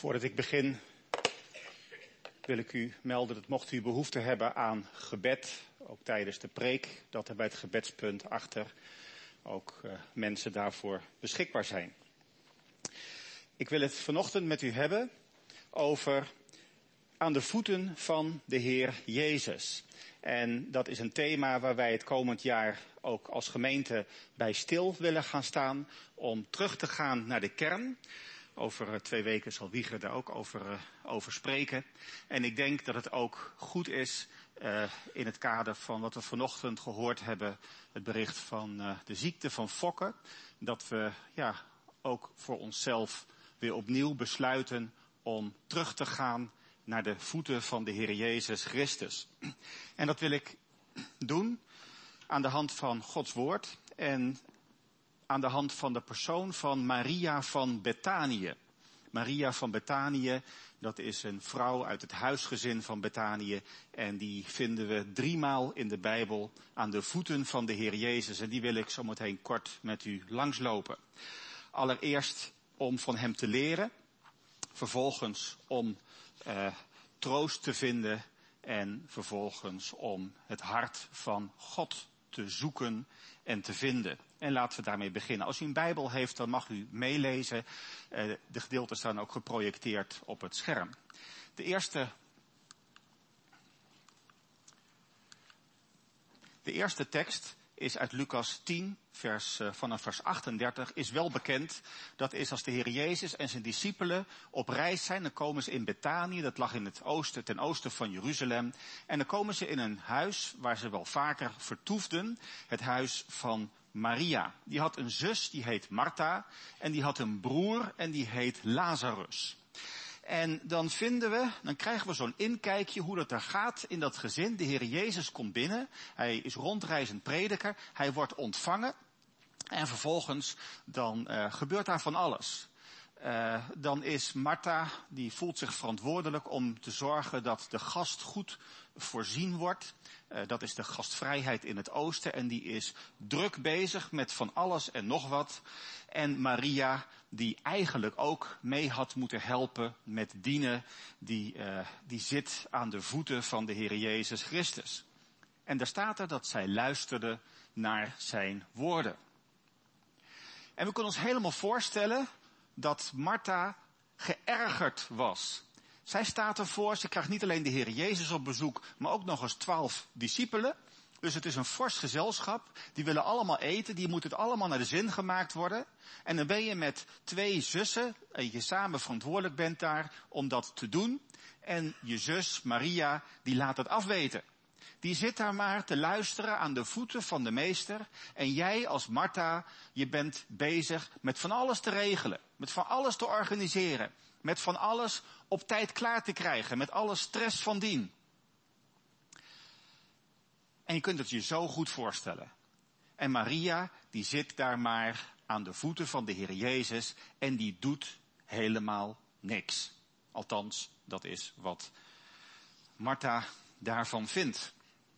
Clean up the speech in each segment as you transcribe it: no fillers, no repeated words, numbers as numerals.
Voordat ik begin wil ik u melden dat mocht u behoefte hebben aan gebed, ook tijdens de preek, dat er bij het gebedspunt achter ook mensen daarvoor beschikbaar zijn. Ik wil het vanochtend met u hebben over aan de voeten van de Heer Jezus. En dat is een thema waar wij het komend jaar ook als gemeente bij stil willen gaan staan, om terug te gaan naar de kern. Over 2 weken zal Wieger daar ook over spreken. En ik denk dat het ook goed is in het kader van wat we vanochtend gehoord hebben, het bericht van de ziekte van Fokke, dat we ook voor onszelf weer opnieuw besluiten om terug te gaan naar de voeten van de Heer Jezus Christus. En dat wil ik doen aan de hand van Gods woord en aan de hand van de persoon van Maria van Betanië. Maria van Betanië, dat is een vrouw uit het huisgezin van Betanië. En die vinden we 3 maal in de Bijbel aan de voeten van de Heer Jezus. En die wil ik zo meteen kort met u langslopen. Allereerst om van hem te leren. Vervolgens om troost te vinden. En vervolgens om het hart van God te zoeken en te vinden. En laten we daarmee beginnen. Als u een Bijbel heeft, dan mag u meelezen. De gedeelten staan ook geprojecteerd op het scherm. De eerste tekst is uit Lucas 10, vanaf vers 38, is wel bekend. Dat is als de Heer Jezus en zijn discipelen op reis zijn. Dan komen ze in Betanië, dat lag in het oosten, ten oosten van Jeruzalem. En dan komen ze in een huis waar ze wel vaker vertoefden. Het huis van Maria. Die had een zus, die heet Martha. En die had een broer en die heet Lazarus. En dan krijgen we zo'n inkijkje hoe dat daar gaat in dat gezin. De Heer Jezus komt binnen. Hij is rondreizend prediker. Hij wordt ontvangen. En vervolgens dan gebeurt daar van alles. Dan is Martha, die voelt zich verantwoordelijk om te zorgen dat de gast goed voorzien wordt. Dat is de gastvrijheid in het oosten en die is druk bezig met van alles en nog wat. En Maria, die eigenlijk ook mee had moeten helpen met dienen, die zit aan de voeten van de Heer Jezus Christus. En daar staat er dat zij luisterde naar zijn woorden. En we kunnen ons helemaal voorstellen dat Martha geërgerd was. Zij staat ervoor, ze krijgt niet alleen de Heer Jezus op bezoek, maar ook nog eens 12 discipelen. Dus het is een fors gezelschap, die willen allemaal eten, die moet het allemaal naar de zin gemaakt worden. En dan ben je met 2 zussen, en je samen verantwoordelijk bent daar om dat te doen. En je zus, Maria, die laat het afweten. Die zit daar maar te luisteren aan de voeten van de meester. En jij als Martha, je bent bezig met van alles te regelen. Met van alles te organiseren. Met van alles op tijd klaar te krijgen. Met alle stress van dien. En je kunt het je zo goed voorstellen. En Maria, die zit daar maar aan de voeten van de Heer Jezus. En die doet helemaal niks. Althans, dat is wat Martha daarvan vindt.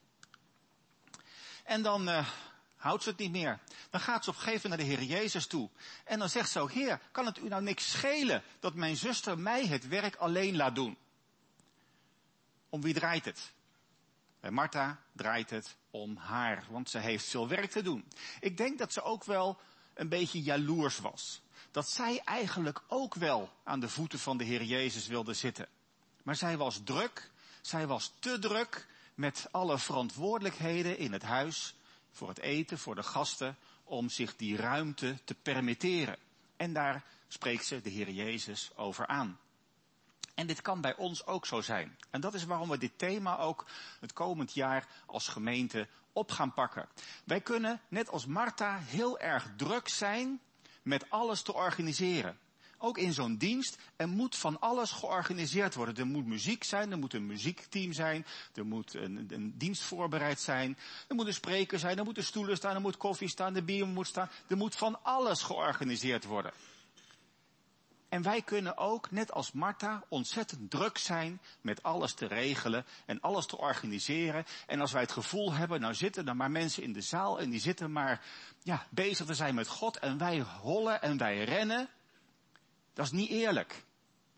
En dan houdt ze het niet meer. Dan gaat ze op een gegeven moment naar de Heer Jezus toe. En dan zegt ze ook, Heer, kan het u nou niks schelen dat mijn zuster mij het werk alleen laat doen? Om wie draait het? Bij Martha draait het om haar, want ze heeft veel werk te doen. Ik denk dat ze ook wel een beetje jaloers was. Dat zij eigenlijk ook wel aan de voeten van de Heer Jezus wilde zitten. Maar zij was druk, zij was te druk met alle verantwoordelijkheden in het huis, voor het eten, voor de gasten, om zich die ruimte te permitteren. En daar spreekt ze de Heer Jezus over aan. En dit kan bij ons ook zo zijn. En dat is waarom we dit thema ook het komend jaar als gemeente op gaan pakken. Wij kunnen, net als Martha, heel erg druk zijn met alles te organiseren. Ook in zo'n dienst, er moet van alles georganiseerd worden. Er moet muziek zijn, er moet een muziekteam zijn, er moet een dienst voorbereid zijn, er moet een spreker zijn, er moeten stoelen staan, er moet koffie staan, de bier moet staan. Er moet van alles georganiseerd worden. En wij kunnen ook, net als Martha, ontzettend druk zijn met alles te regelen en alles te organiseren. En als wij het gevoel hebben, nou zitten er maar mensen in de zaal en die zitten maar bezig te zijn met God en wij hollen en wij rennen. Dat is niet eerlijk.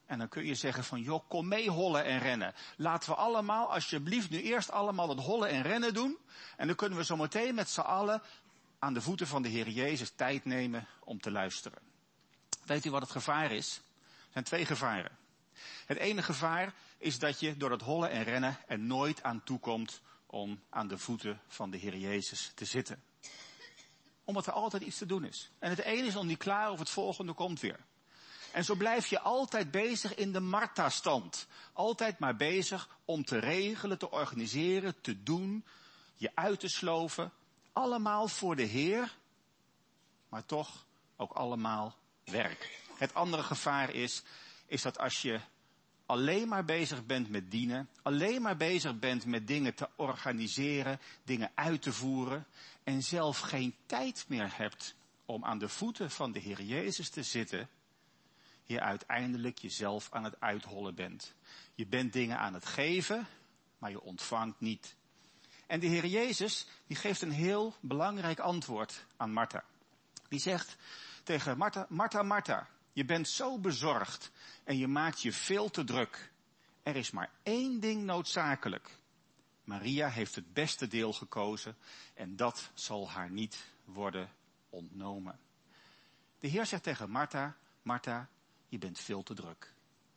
En dan kun je zeggen van, joh, kom mee hollen en rennen. Laten we allemaal, alsjeblieft, nu eerst allemaal het hollen en rennen doen. En dan kunnen we zo meteen met z'n allen aan de voeten van de Heer Jezus tijd nemen om te luisteren. Weet u wat het gevaar is? Er zijn 2 gevaren. Het ene gevaar is dat je door het hollen en rennen er nooit aan toekomt om aan de voeten van de Heer Jezus te zitten. Omdat er altijd iets te doen is. En het ene is nog niet klaar of het volgende komt weer. En zo blijf je altijd bezig in de Martha-stand. Altijd maar bezig om te regelen, te organiseren, te doen, je uit te sloven. Allemaal voor de Heer, maar toch ook allemaal werk. Het andere gevaar is dat als je alleen maar bezig bent met dienen, alleen maar bezig bent met dingen te organiseren, dingen uit te voeren en zelf geen tijd meer hebt om aan de voeten van de Heer Jezus te zitten, je uiteindelijk jezelf aan het uithollen bent. Je bent dingen aan het geven, maar je ontvangt niet. En de Heer Jezus, die geeft een heel belangrijk antwoord aan Martha. Die zegt tegen Martha, Martha, Martha, je bent zo bezorgd en je maakt je veel te druk. Er is maar 1 ding noodzakelijk. Maria heeft het beste deel gekozen en dat zal haar niet worden ontnomen. De Heer zegt tegen Martha, Martha, je bent veel te druk.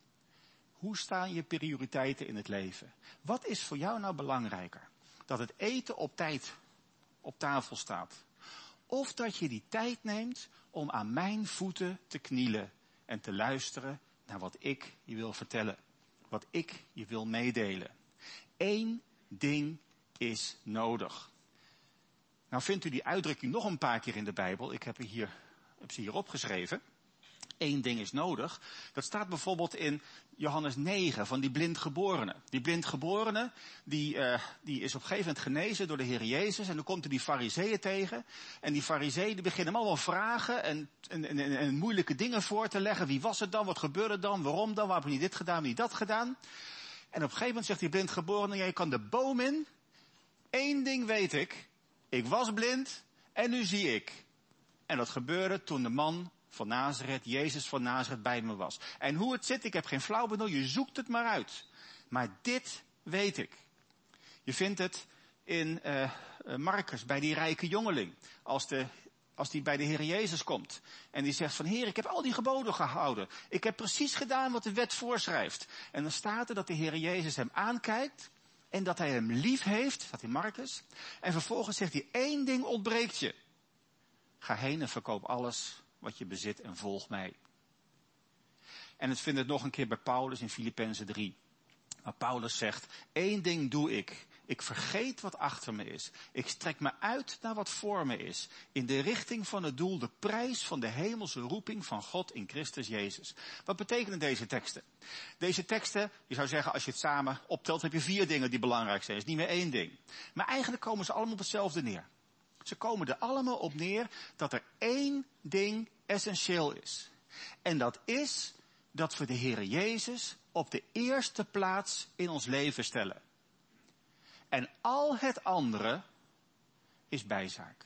Hoe staan je prioriteiten in het leven? Wat is voor jou nou belangrijker? Dat het eten op tijd op tafel staat. Of dat je die tijd neemt om aan mijn voeten te knielen en te luisteren naar wat ik je wil vertellen. Wat ik je wil meedelen. 1 ding is nodig. Nou vindt u die uitdrukking nog een paar keer in de Bijbel. Ik heb ze hier opgeschreven. 1 ding is nodig. Dat staat bijvoorbeeld in Johannes 9 van die blindgeborene. Die blindgeborene, die is op een gegeven moment genezen door de Heer Jezus. En dan komt er die farizeeën tegen. En die farizeeën die beginnen hem allemaal vragen en moeilijke dingen voor te leggen. Wie was het dan? Wat gebeurde dan? Waarom dan? Waarom heb je niet dit gedaan? Niet dat gedaan? En op een gegeven moment zegt die blindgeborene, ja, je kan de boom in. 1 ding weet ik. Ik was blind en nu zie ik. En dat gebeurde toen de man van Nazareth, Jezus van Nazareth, bij me was. En hoe het zit, ik heb geen flauw benul, je zoekt het maar uit. Maar dit weet ik. Je vindt het in Marcus, bij die rijke jongeling. Als die bij de Heer Jezus komt. En die zegt van, Heer, ik heb al die geboden gehouden. Ik heb precies gedaan wat de wet voorschrijft. En dan staat er dat de Heer Jezus hem aankijkt. En dat hij hem lief heeft, staat in Marcus. En vervolgens zegt hij, 1 ding ontbreekt je. Ga heen en verkoop alles wat je bezit en volg mij. En het vindt het nog een keer bij Paulus in Filippenzen 3. Waar Paulus zegt, 1 ding doe ik. Ik vergeet wat achter me is. Ik strek me uit naar wat voor me is. In de richting van het doel, de prijs van de hemelse roeping van God in Christus Jezus. Wat betekenen deze teksten? Deze teksten, je zou zeggen, als je het samen optelt, heb je 4 dingen die belangrijk zijn. Het is niet meer 1 ding. Maar eigenlijk komen ze allemaal op hetzelfde neer. Ze komen er allemaal op neer dat er 1 ding essentieel is. En dat is dat we de Heer Jezus op de eerste plaats in ons leven stellen. En al het andere is bijzaak.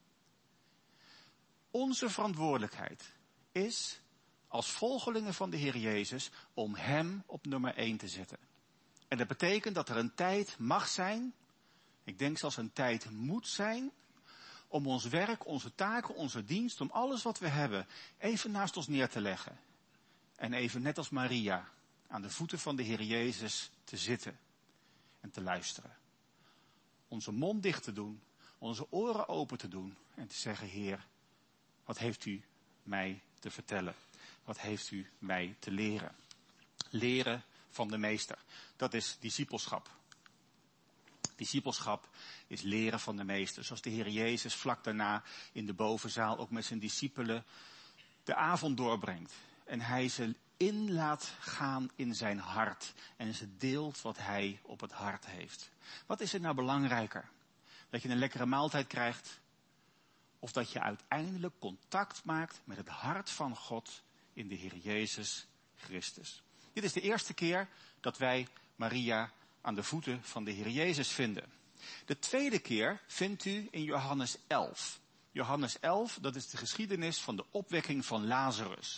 Onze verantwoordelijkheid is als volgelingen van de Heer Jezus om hem op nummer 1 te zetten. En dat betekent dat er een tijd mag zijn, ik denk zelfs een tijd moet zijn, om ons werk, onze taken, onze dienst, om alles wat we hebben, even naast ons neer te leggen. En even net als Maria, aan de voeten van de Heer Jezus te zitten en te luisteren. Onze mond dicht te doen, onze oren open te doen en te zeggen, Heer, wat heeft u mij te vertellen? Wat heeft u mij te leren? Leren van de meester. Dat is discipelschap. Discipelschap is leren van de meester. Zoals de Heer Jezus vlak daarna in de bovenzaal ook met zijn discipelen de avond doorbrengt. En hij ze in laat gaan in zijn hart. En ze deelt wat hij op het hart heeft. Wat is er nou belangrijker? Dat je een lekkere maaltijd krijgt? Of dat je uiteindelijk contact maakt met het hart van God in de Heer Jezus Christus? Dit is de eerste keer dat wij Maria aan de voeten van de Heer Jezus vinden. De tweede keer vindt u in Johannes 11. Johannes 11, dat is de geschiedenis van de opwekking van Lazarus.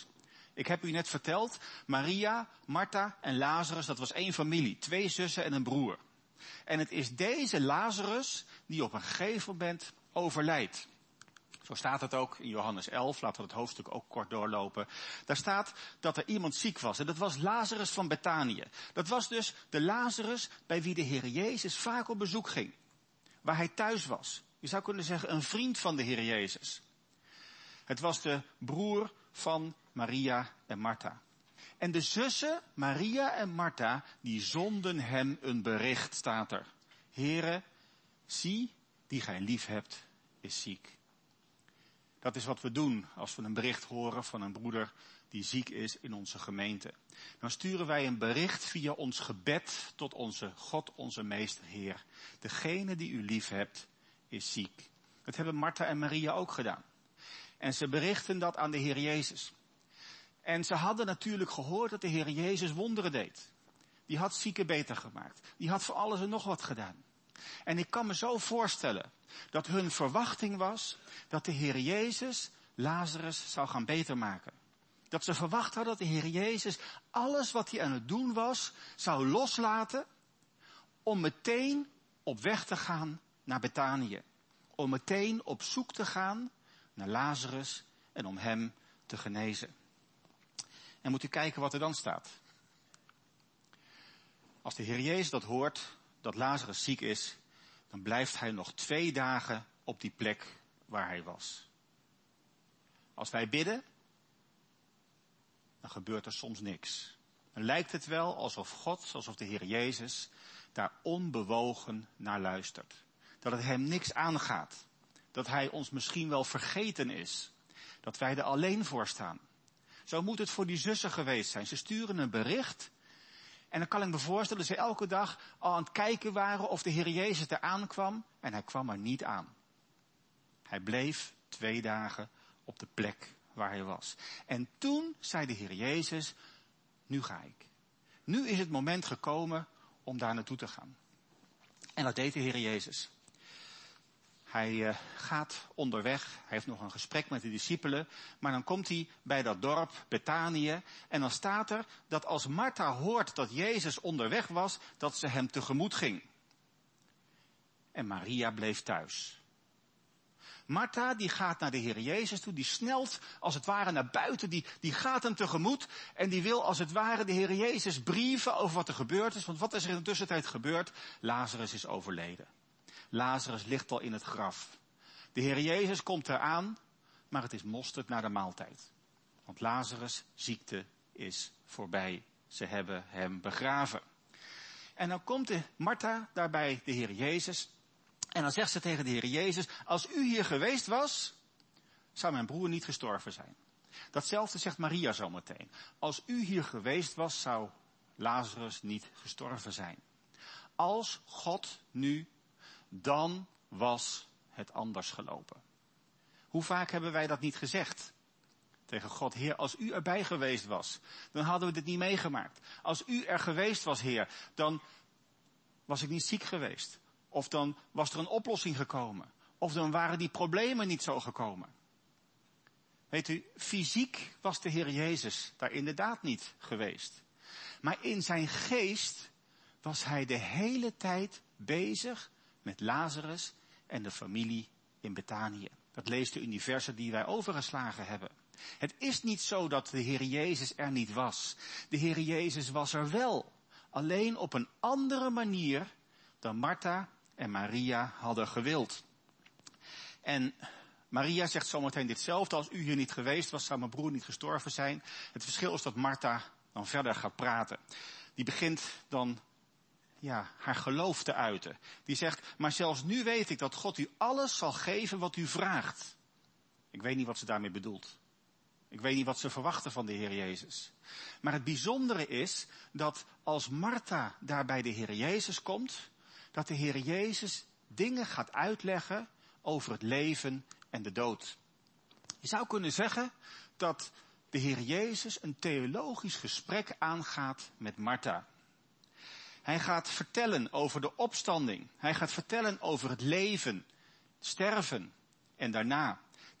Ik heb u net verteld, Maria, Martha en Lazarus, dat was één familie. 2 zussen en een broer. En het is deze Lazarus die op een gegeven moment overlijdt. Zo staat het ook in Johannes 11, laten we het hoofdstuk ook kort doorlopen. Daar staat dat er iemand ziek was. En dat was Lazarus van Betanië. Dat was dus de Lazarus bij wie de Heer Jezus vaak op bezoek ging. Waar hij thuis was. Je zou kunnen zeggen een vriend van de Heer Jezus. Het was de broer van Maria en Martha. En de zussen, Maria en Martha, die zonden hem een bericht, staat er. Heere, zie, die gij lief hebt, is ziek. Dat is wat we doen als we een bericht horen van een broeder die ziek is in onze gemeente. Dan sturen wij een bericht via ons gebed tot onze God, onze meester Heer. Degene die u lief hebt, is ziek. Dat hebben Martha en Maria ook gedaan. En ze berichten dat aan de Heer Jezus. En ze hadden natuurlijk gehoord dat de Heer Jezus wonderen deed. Die had zieken beter gemaakt. Die had voor alles en nog wat gedaan. En ik kan me zo voorstellen dat hun verwachting was dat de Heer Jezus Lazarus zou gaan beter maken. Dat ze verwacht hadden dat de Heer Jezus alles wat hij aan het doen was, zou loslaten om meteen op weg te gaan naar Betanië. Om meteen op zoek te gaan naar Lazarus en om hem te genezen. En moet u kijken wat er dan staat. Als de Heer Jezus dat hoort, dat Lazarus ziek is, dan blijft hij nog 2 dagen op die plek waar hij was. Als wij bidden, dan gebeurt er soms niks. Dan lijkt het wel alsof God, alsof de Heer Jezus, daar onbewogen naar luistert. Dat het hem niks aangaat. Dat hij ons misschien wel vergeten is. Dat wij er alleen voor staan. Zo moet het voor die zussen geweest zijn. Ze sturen een bericht. En dan kan ik me voorstellen dat ze elke dag al aan het kijken waren of de Heer Jezus er aankwam. En hij kwam er niet aan. Hij bleef 2 dagen op de plek waar hij was. En toen zei de Heer Jezus, nu ga ik. Nu is het moment gekomen om daar naartoe te gaan. En dat deed de Heer Jezus. Hij gaat onderweg, hij heeft nog een gesprek met de discipelen, maar dan komt hij bij dat dorp Betanië en dan staat er dat als Martha hoort dat Jezus onderweg was, dat ze hem tegemoet ging. En Maria bleef thuis. Martha die gaat naar de Heer Jezus toe, die snelt als het ware naar buiten, die gaat hem tegemoet en die wil als het ware de Heer Jezus brieven over wat er gebeurd is, want wat is er in de tussentijd gebeurd? Lazarus is overleden. Lazarus ligt al in het graf. De Heer Jezus komt eraan, maar het is mosterd na de maaltijd. Want Lazarus' ziekte is voorbij. Ze hebben hem begraven. En dan komt Martha daarbij de Heer Jezus. En dan zegt ze tegen de Heer Jezus, als u hier geweest was, zou mijn broer niet gestorven zijn. Datzelfde zegt Maria zo meteen. Als u hier geweest was, zou Lazarus niet gestorven zijn. Als God nu, dan was het anders gelopen. Hoe vaak hebben wij dat niet gezegd? Tegen God, Heer, als u erbij geweest was, dan hadden we dit niet meegemaakt. Als u er geweest was, Heer, dan was ik niet ziek geweest. Of dan was er een oplossing gekomen. Of dan waren die problemen niet zo gekomen. Weet u, fysiek was de Heer Jezus daar inderdaad niet geweest. Maar in zijn geest was hij de hele tijd bezig met Lazarus en de familie in Betanië. Dat leest u in die versen die wij overgeslagen hebben. Het is niet zo dat de Heer Jezus er niet was. De Heer Jezus was er wel. Alleen op een andere manier dan Martha en Maria hadden gewild. En Maria zegt zometeen ditzelfde. Als u hier niet geweest was, zou mijn broer niet gestorven zijn. Het verschil is dat Martha dan verder gaat praten. Die begint dan haar geloof te uiten. Die zegt, maar zelfs nu weet ik dat God u alles zal geven wat u vraagt. Ik weet niet wat ze daarmee bedoelt. Ik weet niet wat ze verwachten van de Heer Jezus. Maar het bijzondere is dat als Martha daar bij de Heer Jezus komt, dat de Heer Jezus dingen gaat uitleggen over het leven en de dood. Je zou kunnen zeggen dat de Heer Jezus een theologisch gesprek aangaat met Martha. Hij gaat vertellen over de opstanding. Hij gaat vertellen over het leven, sterven en daarna.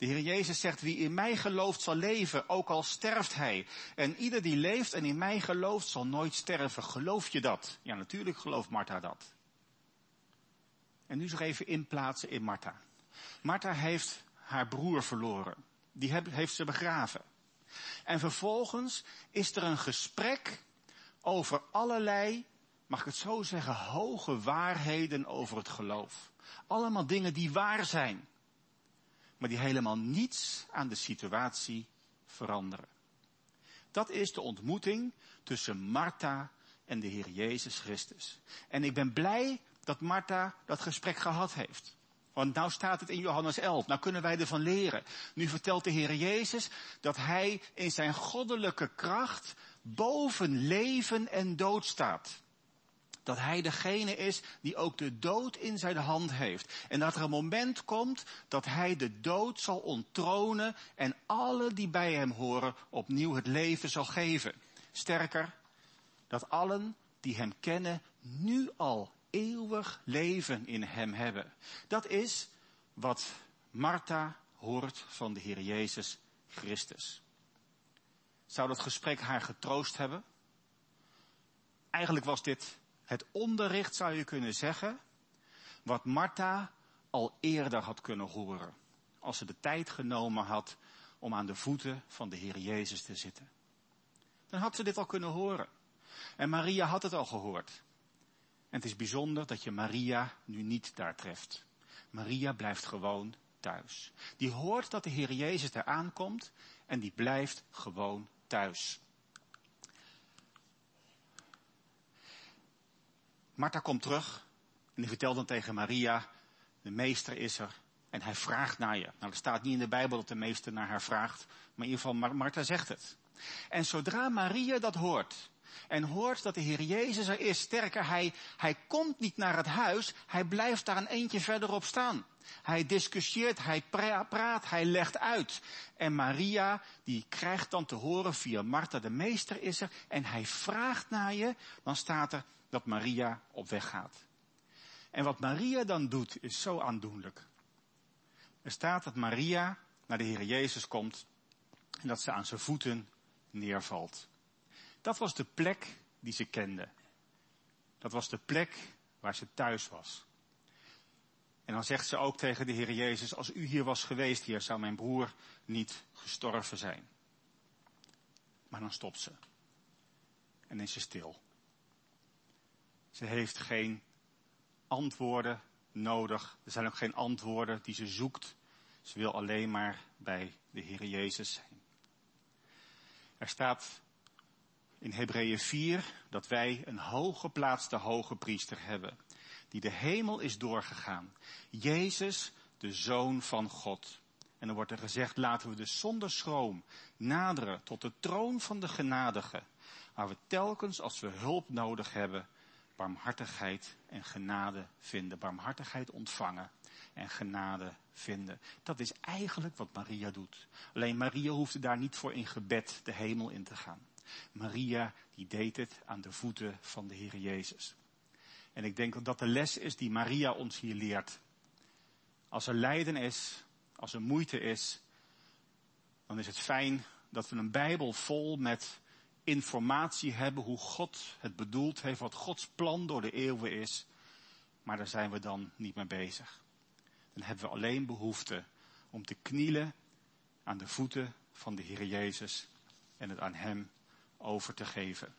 De Heer Jezus zegt, wie in mij gelooft zal leven, ook al sterft hij. En ieder die leeft en in mij gelooft zal nooit sterven. Geloof je dat? Ja, natuurlijk gelooft Martha dat. En nu nog even inplaatsen in Martha. Martha heeft haar broer verloren. Die heeft ze begraven. En vervolgens is er een gesprek over allerlei, mag ik het zo zeggen, hoge waarheden over het geloof. Allemaal dingen die waar zijn, maar die helemaal niets aan de situatie veranderen. Dat is de ontmoeting tussen Martha en de Heer Jezus Christus. En ik ben blij dat Martha dat gesprek gehad heeft. Want nou staat het in Johannes 11, nou kunnen wij ervan leren. Nu vertelt de Heer Jezus dat hij in zijn goddelijke kracht boven leven en dood staat. Dat hij degene is die ook de dood in zijn hand heeft. En dat er een moment komt dat hij de dood zal onttronen en alle die bij hem horen opnieuw het leven zal geven. Sterker, dat allen die hem kennen nu al eeuwig leven in hem hebben. Dat is wat Martha hoort van de Heer Jezus Christus. Zou dat gesprek haar getroost hebben? Eigenlijk was dit het onderricht, zou je kunnen zeggen, wat Martha al eerder had kunnen horen. Als ze de tijd genomen had om aan de voeten van de Heer Jezus te zitten. Dan had ze dit al kunnen horen. En Maria had het al gehoord. En het is bijzonder dat je Maria nu niet daar treft. Maria blijft gewoon thuis. Die hoort dat de Heer Jezus daar aankomt en die blijft gewoon thuis. Martha komt terug en die vertelt dan tegen Maria, de meester is er en hij vraagt naar je. Nou, er staat niet in de Bijbel dat de meester naar haar vraagt, maar in ieder geval Martha zegt het. En zodra Maria dat hoort en hoort dat de Heer Jezus er is, sterker, hij komt niet naar het huis, hij blijft daar een eentje verderop staan. Hij discussieert, hij praat, hij legt uit. En Maria, die krijgt dan te horen via Martha, de meester is er en hij vraagt naar je, dan staat er dat Maria op weg gaat. En wat Maria dan doet, is zo aandoenlijk. Er staat dat Maria naar de Heer Jezus komt en dat ze aan zijn voeten neervalt. Dat was de plek die ze kende. Dat was de plek waar ze thuis was. En dan zegt ze ook tegen de Heer Jezus, als u hier was geweest, Heer, zou mijn broer niet gestorven zijn. Maar dan stopt ze. En is ze stil. Ze heeft geen antwoorden nodig. Er zijn ook geen antwoorden die ze zoekt. Ze wil alleen maar bij de Heer Jezus zijn. Er staat in Hebreeën 4 dat wij een hooggeplaatste hoge priester hebben. Die de hemel is doorgegaan. Jezus, de Zoon van God. En dan wordt er gezegd, laten we dus zonder schroom naderen tot de troon van de genadige. Waar we telkens als we hulp nodig hebben, barmhartigheid en genade vinden. Barmhartigheid ontvangen en genade vinden. Dat is eigenlijk wat Maria doet. Alleen Maria hoefde daar niet voor in gebed de hemel in te gaan. Maria, die deed het aan de voeten van de Heer Jezus. En ik denk dat dat de les is die Maria ons hier leert. Als er lijden is, als er moeite is, dan is het fijn dat we een Bijbel vol met informatie hebben hoe God het bedoeld heeft, wat Gods plan door de eeuwen is. Maar daar zijn we dan niet mee bezig. Dan hebben we alleen behoefte om te knielen aan de voeten van de Heer Jezus en het aan hem over te geven.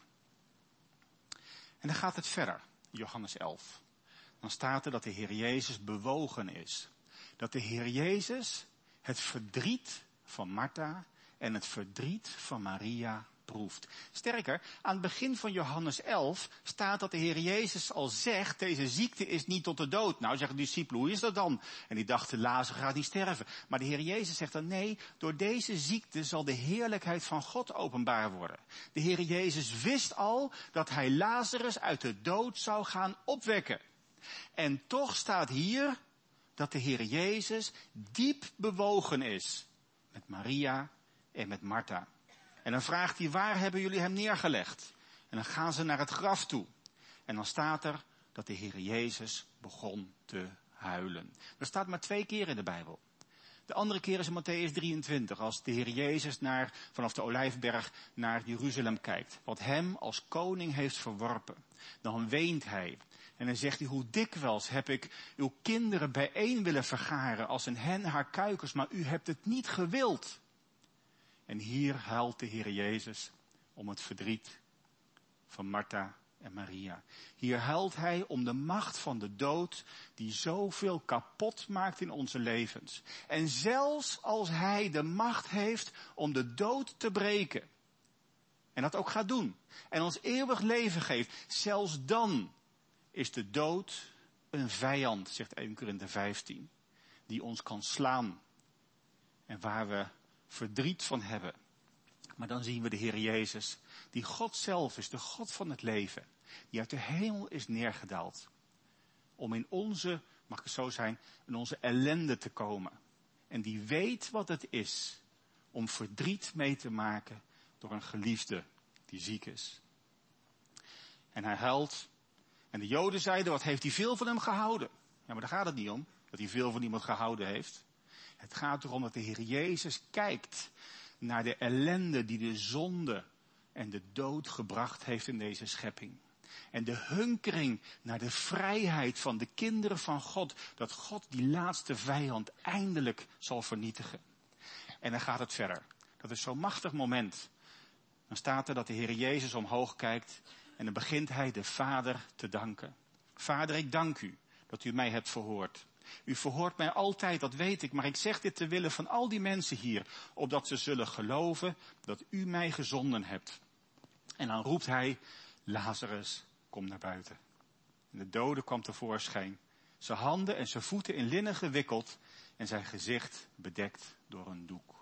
En dan gaat het verder, Johannes 11. Dan staat er dat de Heer Jezus bewogen is. Dat de Heer Jezus het verdriet van Martha en het verdriet van Maria proeft. Sterker, aan het begin van Johannes 11 staat dat de Heer Jezus al zegt, deze ziekte is niet tot de dood. Nou, zeggen de discipelen, hoe is dat dan? En die dachten, Lazarus gaat niet sterven. Maar de Heer Jezus zegt dan, nee, door deze ziekte zal de heerlijkheid van God openbaar worden. De Heer Jezus wist al dat hij Lazarus uit de dood zou gaan opwekken. En toch staat hier dat de Heer Jezus diep bewogen is met Maria en met Martha. En dan vraagt hij, waar hebben jullie hem neergelegd? En dan gaan ze naar het graf toe. En dan staat er dat de Heer Jezus begon te huilen. Dat staat maar 2 keer in de Bijbel. De andere keer is in Matthäus 23, als de Heer Jezus vanaf de Olijfberg naar Jeruzalem kijkt. Wat hem als koning heeft verworpen. Dan weent hij. En dan zegt hij, hoe dikwijls heb ik uw kinderen bijeen willen vergaren als een hen haar kuikens, maar u hebt het niet gewild. En hier huilt de Heer Jezus om het verdriet van Martha en Maria. Hier huilt hij om de macht van de dood die zoveel kapot maakt in onze levens. En zelfs als hij de macht heeft om de dood te breken. En dat ook gaat doen. En ons eeuwig leven geeft. Zelfs dan is de dood een vijand, zegt 1 Korinthe 15. Die ons kan slaan. En waar we verdriet van hebben. Maar dan zien we de Heer Jezus, die God zelf is, de God van het leven. Die uit de hemel is neergedaald. Om in onze, mag het zo zijn, in onze ellende te komen. En die weet wat het is om verdriet mee te maken door een geliefde die ziek is. En hij huilt. En de Joden zeiden, wat heeft hij veel van hem gehouden? Ja, maar daar gaat het niet om, dat hij veel van iemand gehouden heeft. Het gaat erom dat de Heer Jezus kijkt naar de ellende die de zonde en de dood gebracht heeft in deze schepping. En de hunkering naar de vrijheid van de kinderen van God, dat God die laatste vijand eindelijk zal vernietigen. En dan gaat het verder. Dat is zo'n machtig moment. Dan staat er dat de Heer Jezus omhoog kijkt en dan begint hij de Vader te danken. Vader, ik dank u dat u mij hebt verhoord. U verhoort mij altijd, dat weet ik, maar ik zeg dit ter wille van al die mensen hier, opdat ze zullen geloven dat u mij gezonden hebt. En dan roept hij, Lazarus, kom naar buiten. En de dode kwam tevoorschijn, zijn handen en zijn voeten in linnen gewikkeld en zijn gezicht bedekt door een doek.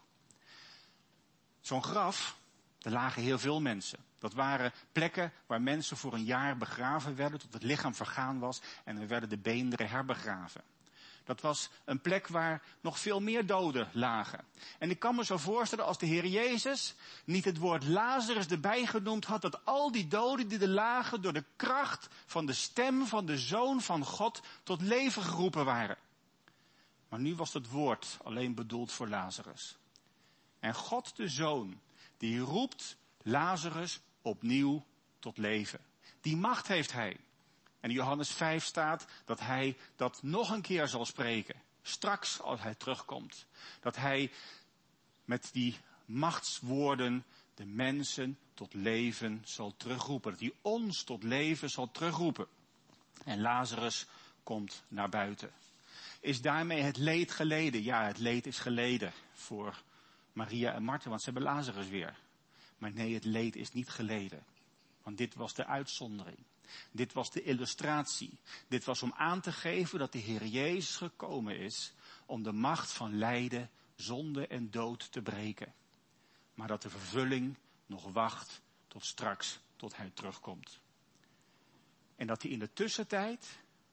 Zo'n graf, daar lagen heel veel mensen. Dat waren plekken waar mensen voor een jaar begraven werden, tot het lichaam vergaan was en dan werden de beenderen herbegraven. Dat was een plek waar nog veel meer doden lagen. En ik kan me zo voorstellen als de Heer Jezus niet het woord Lazarus erbij genoemd had, dat al die doden die er lagen door de kracht van de stem van de Zoon van God tot leven geroepen waren. Maar nu was het woord alleen bedoeld voor Lazarus. En God de Zoon, die roept Lazarus opnieuw tot leven. Die macht heeft hij. En in Johannes 5 staat dat hij dat nog een keer zal spreken. Straks als hij terugkomt. Dat hij met die machtswoorden de mensen tot leven zal terugroepen. Dat hij ons tot leven zal terugroepen. En Lazarus komt naar buiten. Is daarmee het leed geleden? Ja, het leed is geleden voor Maria en Martha, want ze hebben Lazarus weer. Maar nee, het leed is niet geleden. Want dit was de uitzondering. Dit was de illustratie. Dit was om aan te geven dat de Heer Jezus gekomen is om de macht van lijden, zonde en dood te breken. Maar dat de vervulling nog wacht tot straks, tot hij terugkomt. En dat hij in de tussentijd,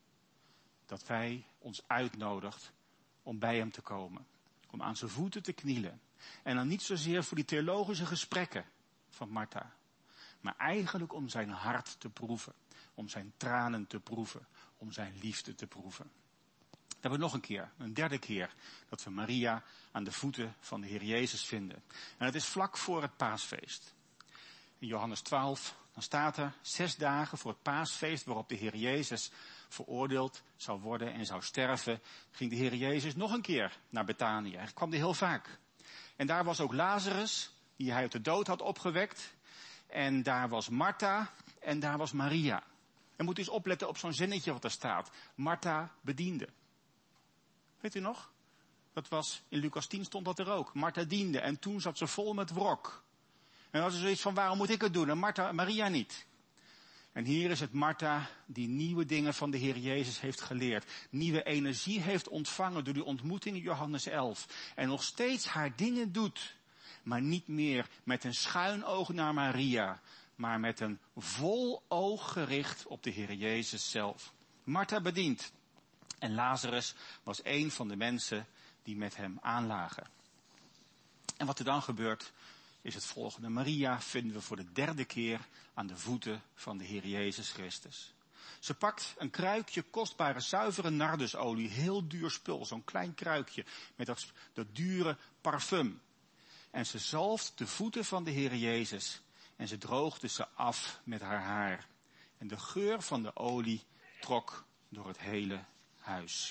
dat wij ons uitnodigt om bij hem te komen. Om aan zijn voeten te knielen. En dan niet zozeer voor die theologische gesprekken van Martha. Maar eigenlijk om zijn hart te proeven. Om zijn tranen te proeven. Om zijn liefde te proeven. Dan hebben we nog een keer, een derde keer, dat we Maria aan de voeten van de Heer Jezus vinden. En het is vlak voor het paasfeest. In Johannes 12, dan staat er 6 dagen voor het paasfeest waarop de Heer Jezus veroordeeld zou worden en zou sterven, ging de Heer Jezus nog een keer naar Betanië. Hij kwam er heel vaak. En daar was ook Lazarus, die hij uit de dood had opgewekt. En daar was Martha en daar was Maria. En moet u eens opletten op zo'n zinnetje wat er staat. Martha bediende. Weet u nog? Dat was, in Lucas 10 stond dat er ook. Martha diende en toen zat ze vol met wrok. En dan was er zoiets van, waarom moet ik het doen en Maria niet? En hier is het Martha die nieuwe dingen van de Heer Jezus heeft geleerd. Nieuwe energie heeft ontvangen door die ontmoeting in Johannes 11. En nog steeds haar dingen doet. Maar niet meer met een schuin oog naar Maria. Maar met een vol oog gericht op de Heer Jezus zelf. Martha bedient. En Lazarus was een van de mensen die met hem aanlagen. En wat er dan gebeurt is het volgende. Maria vinden we voor de 3e keer aan de voeten van de Heer Jezus Christus. Ze pakt een kruikje kostbare, zuivere nardusolie, heel duur spul, zo'n klein kruikje met dat dure parfum. En ze zalft de voeten van de Heer Jezus en ze droogde ze af met haar haar. En de geur van de olie trok door het hele huis.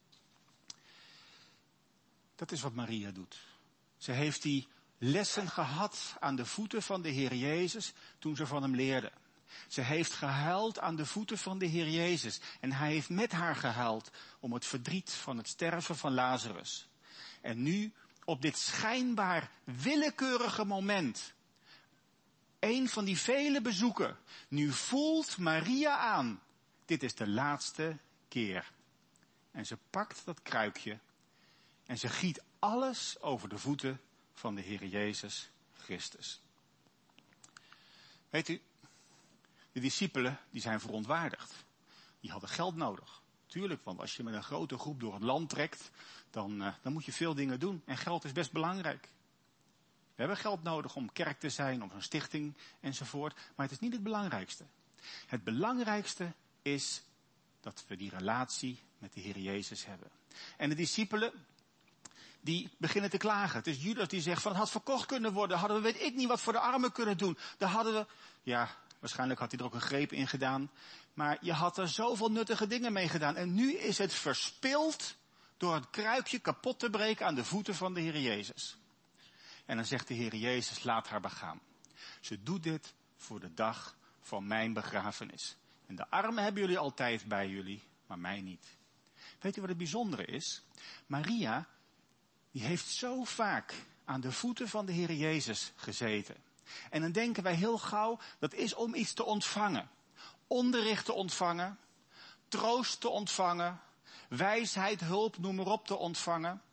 Dat is wat Maria doet. Ze heeft die lessen gehad aan de voeten van de Heer Jezus toen ze van hem leerde. Ze heeft gehuild aan de voeten van de Heer Jezus. En hij heeft met haar gehuild om het verdriet van het sterven van Lazarus. En nu, op dit schijnbaar willekeurige moment, een van die vele bezoeken, nu voelt Maria aan, dit is de laatste keer. En ze pakt dat kruikje en ze giet alles over de voeten van de Heer Jezus Christus. Weet u, de discipelen die zijn verontwaardigd. Die hadden geld nodig. Tuurlijk, want als je met een grote groep door het land trekt, dan moet je veel dingen doen. En geld is best belangrijk. We hebben geld nodig om kerk te zijn, om een stichting enzovoort. Maar het is niet het belangrijkste. Het belangrijkste is dat we die relatie met de Heer Jezus hebben. En de discipelen, die beginnen te klagen. Het is Judas die zegt van het had verkocht kunnen worden. Hadden we weet ik niet wat voor de armen kunnen doen. Daar hadden we, ja, waarschijnlijk had hij er ook een greep in gedaan. Maar je had er zoveel nuttige dingen mee gedaan. En nu is het verspild door het kruikje kapot te breken aan de voeten van de Heer Jezus. En dan zegt de Heer Jezus, laat haar begaan. Ze doet dit voor de dag van mijn begrafenis. En de armen hebben jullie altijd bij jullie, maar mij niet. Weet u wat het bijzondere is? Maria, die heeft zo vaak aan de voeten van de Heer Jezus gezeten. En dan denken wij heel gauw, dat is om iets te ontvangen. Onderricht te ontvangen, troost te ontvangen, wijsheid, hulp, noem maar op te ontvangen.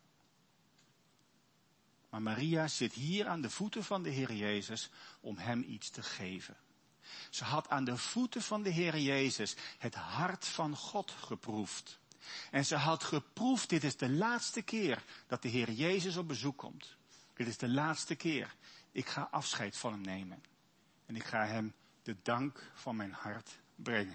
Maar Maria zit hier aan de voeten van de Heer Jezus om hem iets te geven. Ze had aan de voeten van de Heer Jezus het hart van God geproefd. En ze had geproefd, dit is de laatste keer dat de Heer Jezus op bezoek komt. Dit is de laatste keer. Ik ga afscheid van hem nemen. En ik ga hem de dank van mijn hart brengen.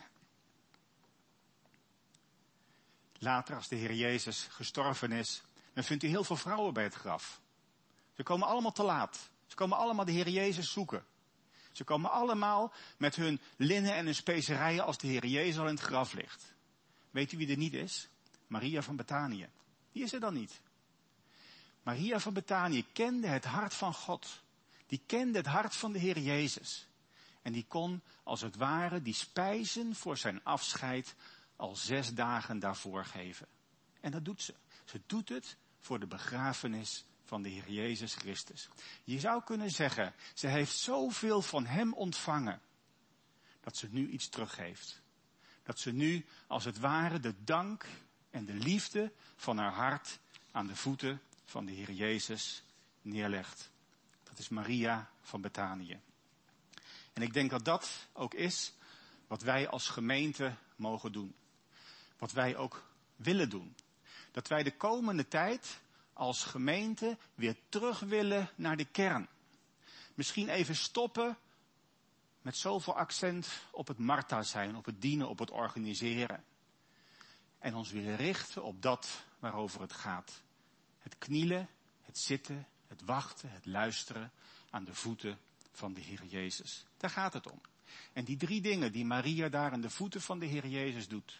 Later, als de Heer Jezus gestorven is, dan vindt u heel veel vrouwen bij het graf. Ze komen allemaal te laat. Ze komen allemaal de Heer Jezus zoeken. Ze komen allemaal met hun linnen en hun specerijen als de Heer Jezus al in het graf ligt. Weet u wie er niet is? Maria van Betanië. Die is er dan niet. Maria van Betanië kende het hart van God. Die kende het hart van de Heer Jezus. En die kon, als het ware, die spijzen voor zijn afscheid al 6 dagen daarvoor geven. En dat doet ze. Ze doet het voor de begrafenis van de Heer Jezus Christus. Je zou kunnen zeggen, ze heeft zoveel van hem ontvangen, dat ze nu iets teruggeeft. Dat ze nu, als het ware, de dank en de liefde van haar hart aan de voeten van de Heer Jezus neerlegt. Dat is Maria van Betanië. En ik denk dat dat ook is wat wij als gemeente mogen doen. Wat wij ook willen doen. Dat wij de komende tijd als gemeente weer terug willen naar de kern. Misschien even stoppen met zoveel accent op het Martha zijn, op het dienen, op het organiseren. En ons weer richten op dat waarover het gaat. Het knielen, het zitten, het wachten, het luisteren aan de voeten van de Heer Jezus. Daar gaat het om. En die 3 dingen die Maria daar aan de voeten van de Heer Jezus doet.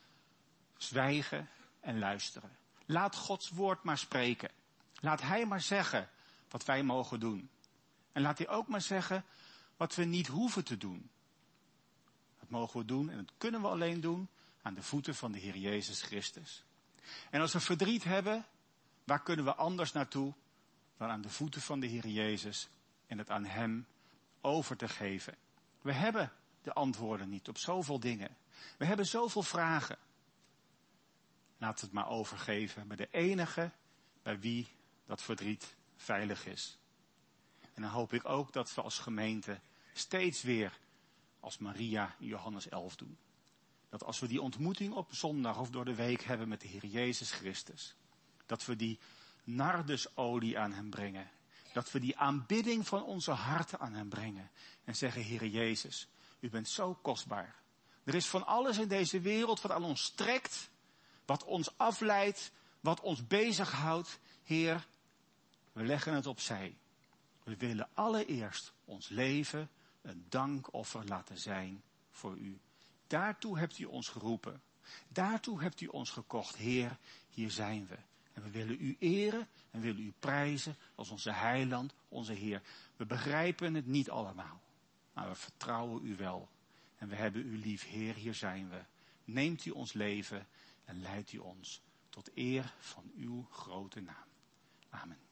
Zwijgen en luisteren. Laat Gods woord maar spreken. Laat Hij maar zeggen wat wij mogen doen. En laat Hij ook maar zeggen wat we niet hoeven te doen. Dat mogen we doen en dat kunnen we alleen doen aan de voeten van de Heer Jezus Christus. En als we verdriet hebben, waar kunnen we anders naartoe dan aan de voeten van de Heer Jezus en het aan Hem over te geven. We hebben de antwoorden niet op zoveel dingen. We hebben zoveel vragen. Laat het maar overgeven bij de enige bij wie dat verdriet veilig is. En dan hoop ik ook dat we als gemeente steeds weer als Maria in Johannes 11 doen. Dat als we die ontmoeting op zondag of door de week hebben met de Heer Jezus Christus. Dat we die nardusolie aan hem brengen. Dat we die aanbidding van onze harten aan hem brengen. En zeggen, Heer Jezus, u bent zo kostbaar. Er is van alles in deze wereld wat aan ons trekt, wat ons afleidt, wat ons bezighoudt. Heer, we leggen het opzij. We willen allereerst ons leven een dankoffer laten zijn voor u. Daartoe hebt u ons geroepen. Daartoe hebt u ons gekocht. Heer, hier zijn we. En we willen u eren en willen u prijzen als onze heiland, onze Heer. We begrijpen het niet allemaal, maar we vertrouwen u wel. En we hebben u lief. Heer, hier zijn we. Neemt u ons leven en leidt u ons tot eer van uw grote naam. Amen.